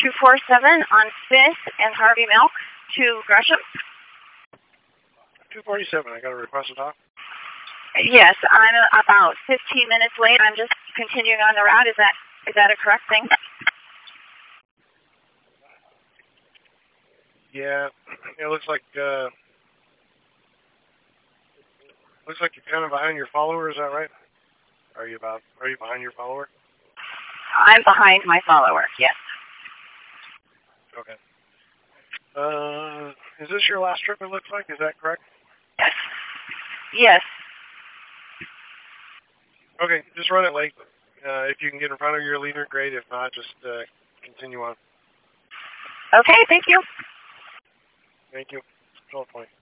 247 on 5th and Harvey Milk to Gresham. 247, I got a request to talk. Yes, I'm about 15 minutes late. I'm just continuing on the route. Is that a correct thing? Yeah, it looks like you're kind of behind your follower. Is that right? Are you behind your follower? I'm behind my follower. Yes. Okay. Is this your last trip? It looks like. Is that correct? Yes. Yes. Okay, just run it late. If you can get in front of your leader, great. If not, just continue on. Okay. Thank you. Thank you. Control point.